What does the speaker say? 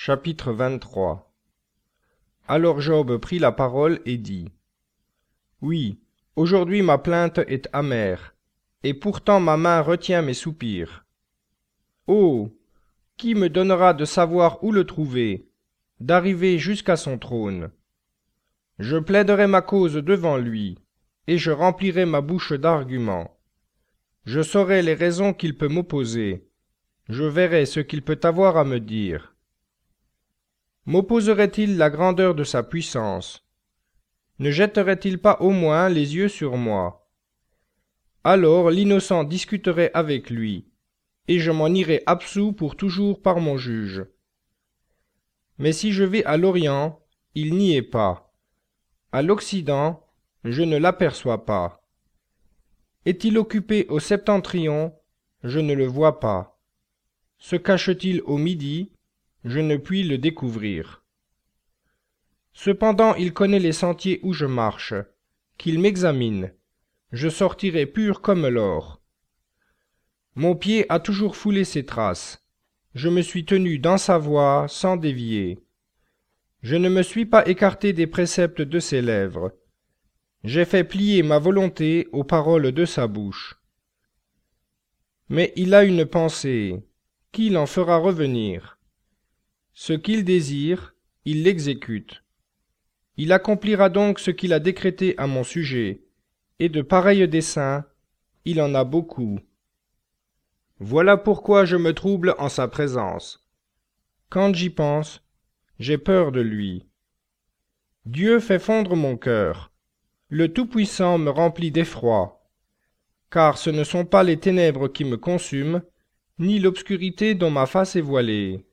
Chapitre 23. Alors Job prit la parole et dit : Oui, aujourd'hui ma plainte est amère, et pourtant ma main retient mes soupirs. Oh, qui me donnera de savoir où le trouver, d'arriver jusqu'à son trône? Je plaiderai ma cause devant lui, et je remplirai ma bouche d'arguments. Je saurai les raisons qu'il peut m'opposer, je verrai ce qu'il peut avoir à me dire. M'opposerait-il la grandeur de sa puissance? Ne jetterait-il pas au moins les yeux sur moi? Alors l'innocent discuterait avec lui, et je m'en irai absous pour toujours par mon juge. Mais si je vais à l'Orient, il n'y est pas. À l'Occident, je ne l'aperçois pas. Est-il occupé au septentrion? Je ne le vois pas. Se cache-t-il au midi? Je ne puis le découvrir. Cependant il connaît les sentiers où je marche, qu'il m'examine, je sortirai pur comme l'or. Mon pied a toujours foulé ses traces, je me suis tenu dans sa voie sans dévier. Je ne me suis pas écarté des préceptes de ses lèvres, j'ai fait plier ma volonté aux paroles de sa bouche. Mais il a une pensée, qui l'en fera revenir? Ce qu'il désire, il l'exécute. Il accomplira donc ce qu'il a décrété à mon sujet, et de pareils desseins, il en a beaucoup. Voilà pourquoi je me trouble en sa présence. Quand j'y pense, j'ai peur de lui. Dieu fait fondre mon cœur. Le Tout-Puissant me remplit d'effroi, car ce ne sont pas les ténèbres qui me consument, ni l'obscurité dont ma face est voilée.